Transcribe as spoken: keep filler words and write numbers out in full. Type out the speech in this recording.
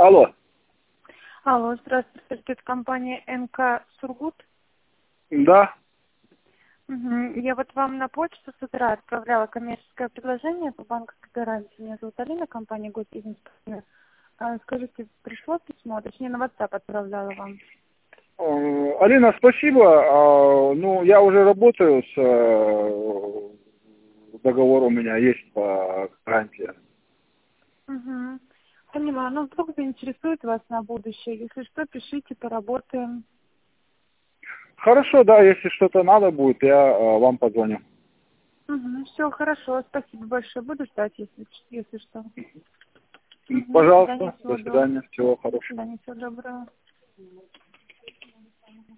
Алло. Алло, здравствуйте, это компания эн ка Сургут. Да. Угу. Я вот вам на почту с утра отправляла коммерческое предложение по банковской гарантии. Меня зовут Алина, компания Госбизнес. А, скажите, пришло письмо, точнее на WhatsApp отправляла вам. Э, Алина, спасибо. А, Ну, я уже работаю с э, договор у меня есть по гарантии. Угу. Поняла. Ну, вдруг заинтересует вас на будущее. Если что, пишите, поработаем. Хорошо, да, если что-то надо будет, я э, вам позвоню. Угу. Все, хорошо. Спасибо большое. Буду ждать, если, если что. Угу. До свидания, Пожалуйста, всего до доброго. свидания, всего До хорошего. свидания, всего доброго.